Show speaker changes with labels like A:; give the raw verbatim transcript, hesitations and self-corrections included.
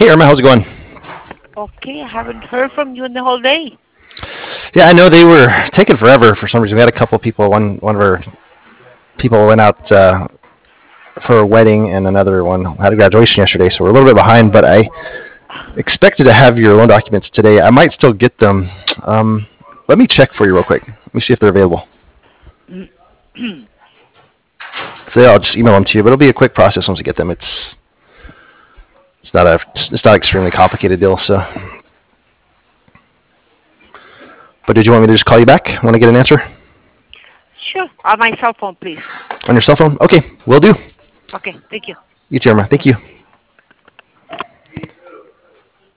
A: Hey, Irma, how's it going?
B: Okay, I haven't heard from you in the whole day.
A: Yeah, I know they were taking forever for some reason. We had a couple of people. One one of our people went out uh, for a wedding, and another one had a graduation yesterday, so we're a little bit behind. But I expected to have your loan documents today. I might still get them. Um, let me check for you real quick. Let me see if they're available. If they, I'll just email them to you. But it'll be a quick process once we get them. It's it's not a it's not an extremely complicated deal. So, but did you want me to just call you back? Want to get an answer
B: Sure, on my cell phone, please.
A: on your cell phone? Okay, will do.
B: Okay, thank you.
A: You too, Irma. Thank you.